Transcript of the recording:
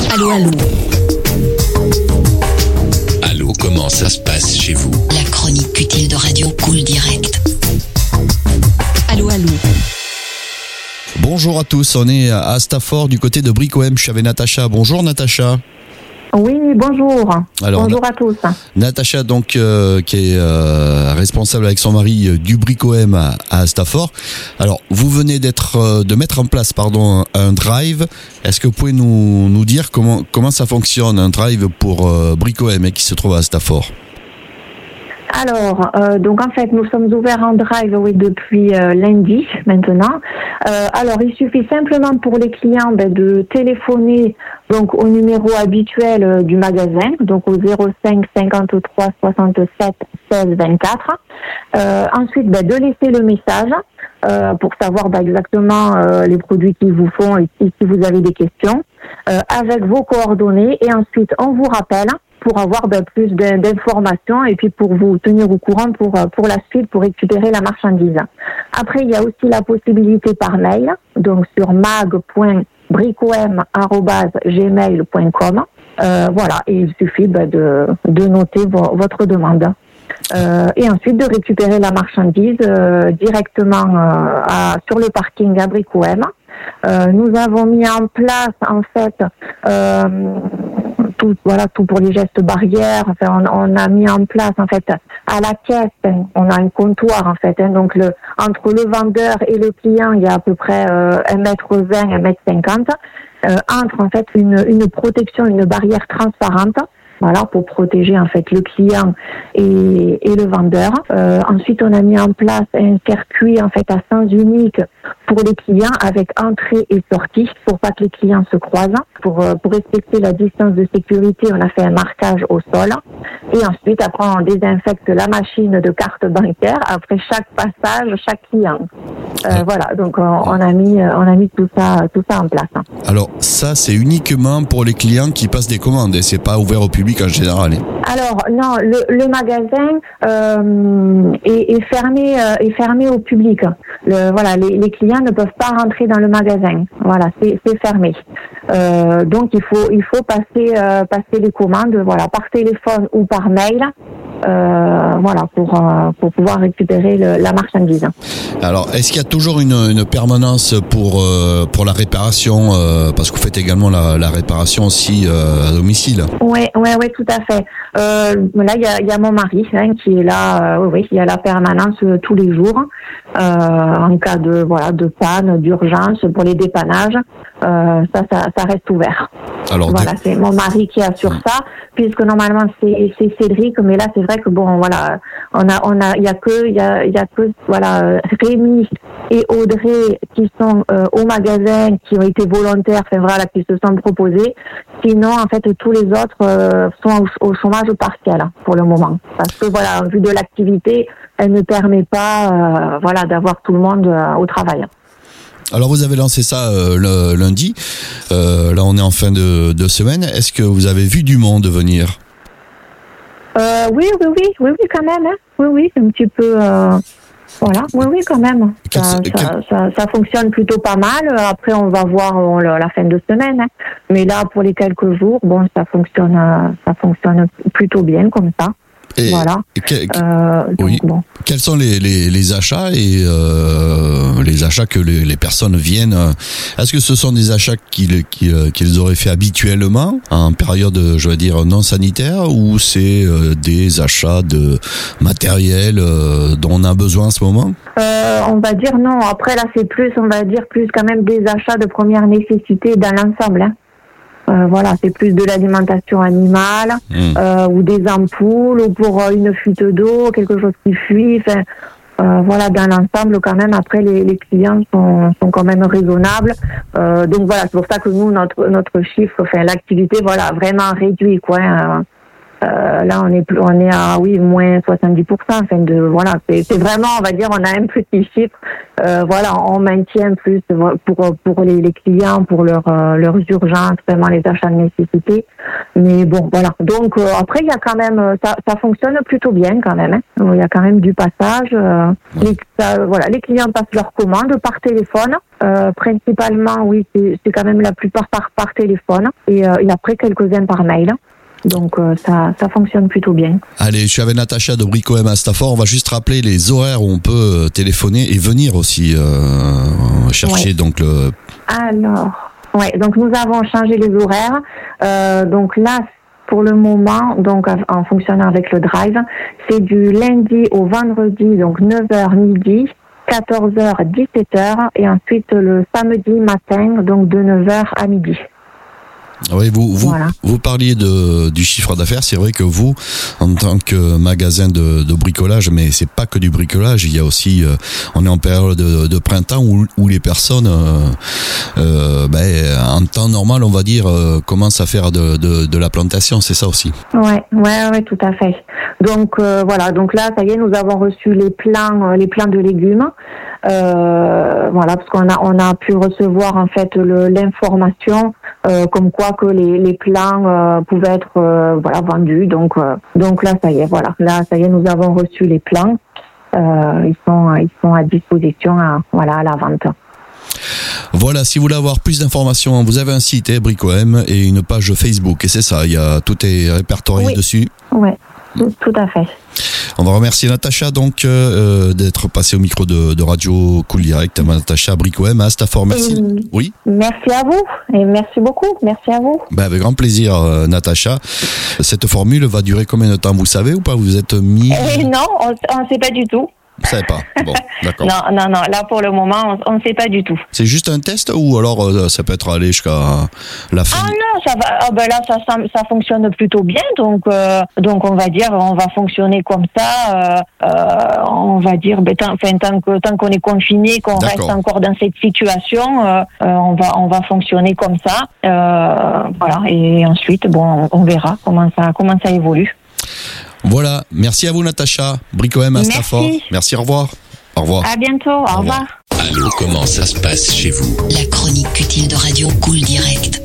Allô, allô. Allô, comment ça se passe chez vous? La chronique utile de Radio Cool Direct. Allô, allô. Bonjour à tous, on est à Stafford du côté de Bricohem. Je suis avec Natacha. Bonjour Natacha. Oui, bonjour. Alors, bonjour à tous. Natacha, donc, qui est responsable avec son mari du Bricohem à Stafford. Alors, vous venez de mettre en place, un drive. Est-ce que vous pouvez nous dire comment ça fonctionne, un drive pour Bricohem qui se trouve à Stafford? Alors, donc en fait, nous sommes ouverts en drive depuis lundi maintenant. Alors, il suffit simplement pour les clients de téléphoner donc au numéro habituel du magasin, donc au 05 53 67 16 24. Ensuite, de laisser le message pour savoir exactement les produits qu'ils vous font et si vous avez des questions, avec vos coordonnées. Et ensuite, on vous rappelle pour avoir plus d'informations et puis pour vous tenir au courant pour la suite, pour récupérer la marchandise. Après, il y a aussi la possibilité par mail, donc sur mag.bricohem@gmail.com. Voilà, et il suffit de noter votre demande. Et ensuite de récupérer la marchandise directement sur le parking à Bricohem. Nous avons mis en place en fait tout pour les gestes barrières. Enfin, on a mis en place en fait à la caisse, on a un comptoir en fait. Donc entre le vendeur et le client, il y a à peu près 1m20, 1m50. Entre en fait une protection, une barrière transparente. Voilà, pour protéger en fait le client et le vendeur. Ensuite, on a mis en place un circuit en fait à sens unique pour les clients avec entrée et sortie pour pas que les clients se croisent. Pour respecter la distance de sécurité, on a fait un marquage au sol. Et ensuite, après, on désinfecte la machine de carte bancaire après chaque passage, chaque client. Voilà, donc on a mis tout ça en place. Alors ça, c'est uniquement pour les clients qui passent des commandes et c'est pas ouvert au public en général. Alors non, le magasin est fermé au public. Les clients ne peuvent pas rentrer dans le magasin. Voilà, c'est fermé. Donc il faut passer les commandes par téléphone ou par mail. Pour pouvoir récupérer la marchandise. Alors, est-ce qu'il y a toujours une permanence pour la réparation, parce que vous faites également la réparation aussi à domicile? Oui, tout à fait. Là, il y a mon mari qui est là. Il y a la permanence tous les jours en cas de panne, d'urgence pour les dépannages. Ça reste ouvert. Alors, c'est mon mari qui assure ça, puisque normalement c'est Cédric, mais là c'est vrai que il y a que Rémi et Audrey qui sont au magasin, qui ont été volontaires, qui se sont proposés. Sinon, en fait, tous les autres sont au chômage partiel pour le moment, parce que en vue de l'activité, elle ne permet pas d'avoir tout le monde au travail. Alors vous avez lancé ça le lundi, là on est en fin de semaine. Est-ce que vous avez vu du monde venir? Oui, quand même. Oui, un petit peu. Oui, quand même. Ça fonctionne plutôt pas mal. Après, on va voir la fin de semaine. Mais là, pour les quelques jours, ça fonctionne plutôt bien comme ça. Et quels sont les achats et les achats que les personnes viennent? Est-ce que ce sont des achats qu'ils auraient fait habituellement en période, je veux dire, non sanitaire, ou c'est des achats de matériel dont on a besoin en ce moment? On va dire non. Après là, c'est plus quand même des achats de première nécessité dans l'ensemble. C'est plus de l'alimentation animale ou des ampoules ou pour une fuite d'eau, quelque chose qui fuit. Dans l'ensemble quand même. Après, les clients sont quand même raisonnables. Donc c'est pour ça que nous notre chiffre, l'activité vraiment réduit Là, on est à moins 70%. Enfin, voilà, c'est vraiment, on va dire, on a un petit chiffre. Voilà, on maintient plus pour les clients, pour leurs urgences, vraiment les achats de nécessité. Mais bon, voilà. Donc après, il y a quand même, ça fonctionne plutôt bien quand même. Hein. Il y a quand même du passage. Les clients passent leurs commandes par téléphone. Principalement, oui, c'est quand même la plupart par téléphone. Et après, quelques-uns par mail. Donc ça fonctionne plutôt bien. Allez, je suis avec Natacha de Brico M à Stafford. On va juste rappeler les horaires où on peut téléphoner et venir aussi chercher donc le... Alors, donc nous avons changé les horaires. Donc là, pour le moment, donc en fonctionnant avec le drive, c'est du lundi au vendredi, donc 9h midi, 14h, 17h, et ensuite le samedi matin, donc de 9h à midi. Oui, vous parliez du chiffre d'affaires. C'est vrai que vous, en tant que magasin de bricolage, mais c'est pas que du bricolage, il y a aussi, on est en période de printemps où les personnes, en temps normal, on va dire, commencent à faire de la plantation, c'est ça aussi. Ouais, tout à fait. Donc donc là, ça y est, nous avons reçu les plants de légumes. Parce qu'on a pu recevoir en fait l'information comme quoi que les plants pouvaient être vendus. Donc là ça y est, nous avons reçu les plants. Ils sont à disposition à la vente. Voilà, si vous voulez avoir plus d'informations, vous avez un site Brico M et une page Facebook, et c'est ça, tout est répertorié dessus. Oui, tout à fait. On va remercier Natacha donc d'être passée au micro de Radio Cool Direct. Natacha Brico M à Stafford. Merci. Oui. Merci à vous et merci beaucoup. Merci à vous. Avec grand plaisir, Natacha. Cette formule va durer combien de temps, vous savez ou pas? Vous êtes mis? Non, on ne sait pas du tout. Vous savez pas. Bon, d'accord. Non. Là, pour le moment, on ne sait pas du tout. C'est juste un test ou alors ça peut être allé jusqu'à la fin? Ah non, ça va. Là, ça fonctionne plutôt bien. Donc, on va dire, on va fonctionner comme ça. On va dire, tant qu'on est confiné, qu'on reste encore dans cette situation, on va fonctionner comme ça. Et ensuite, on verra comment ça évolue. Voilà, merci à vous Natacha, Brico M à Stafford. Merci, au revoir. Au revoir. À bientôt, au revoir. Allô, comment ça se passe chez vous? La chronique utile de Radio Cool Direct.